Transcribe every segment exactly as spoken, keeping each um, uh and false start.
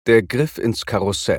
Der Griff ins Karussell.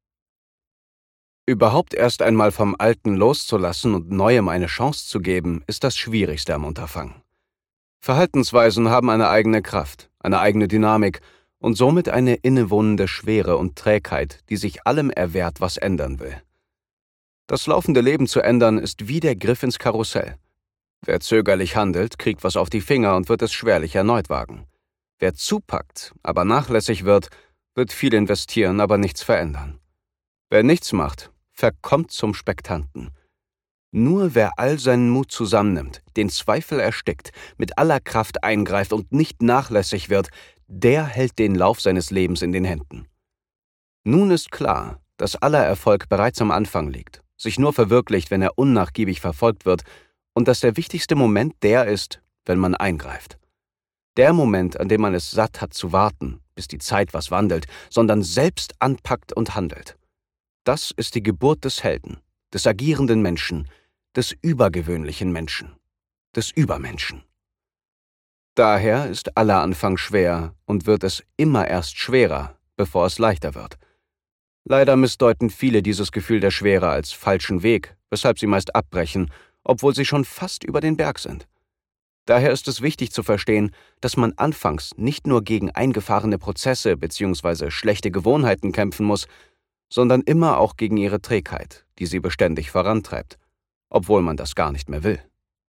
Überhaupt erst einmal vom Alten loszulassen und Neuem eine Chance zu geben, ist das Schwierigste am Unterfangen. Verhaltensweisen haben eine eigene Kraft, eine eigene Dynamik und somit eine innewohnende Schwere und Trägheit, die sich allem erwehrt, was ändern will. Das laufende Leben zu ändern, ist wie der Griff ins Karussell. Wer zögerlich handelt, kriegt was auf die Finger und wird es schwerlich erneut wagen. Wer zupackt, aber nachlässig wird, wird viel investieren, aber nichts verändern. Wer nichts macht, verkommt zum Spektanten. Nur wer all seinen Mut zusammennimmt, den Zweifel erstickt, mit aller Kraft eingreift und nicht nachlässig wird, der hält den Lauf seines Lebens in den Händen. Nun ist klar, dass aller Erfolg bereits am Anfang liegt, sich nur verwirklicht, wenn er unnachgiebig verfolgt wird, und dass der wichtigste Moment der ist, wenn man eingreift. Der Moment, an dem man es satt hat zu warten, bis die Zeit was wandelt, sondern selbst anpackt und handelt. Das ist die Geburt des Helden, des agierenden Menschen, des übergewöhnlichen Menschen, des Übermenschen. Daher ist aller Anfang schwer und wird es immer erst schwerer, bevor es leichter wird. Leider missdeuten viele dieses Gefühl der Schwere als falschen Weg, weshalb sie meist abbrechen, obwohl sie schon fast über den Berg sind. Daher ist es wichtig zu verstehen, dass man anfangs nicht nur gegen eingefahrene Prozesse bzw. schlechte Gewohnheiten kämpfen muss, sondern immer auch gegen ihre Trägheit, die sie beständig vorantreibt, obwohl man das gar nicht mehr will.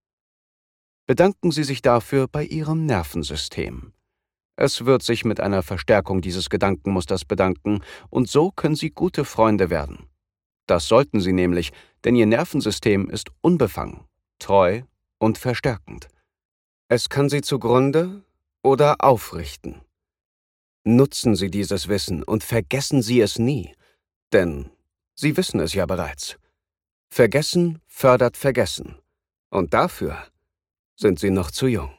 Bedanken Sie sich dafür bei Ihrem Nervensystem. Es wird sich mit einer Verstärkung dieses Gedankenmusters bedanken, und so können Sie gute Freunde werden. Das sollten Sie nämlich, denn Ihr Nervensystem ist unbefangen, treu und verstärkend. Es kann Sie zugrunde oder aufrichten. Nutzen Sie dieses Wissen und vergessen Sie es nie, denn Sie wissen es ja bereits. Vergessen fördert Vergessen, und dafür sind Sie noch zu jung.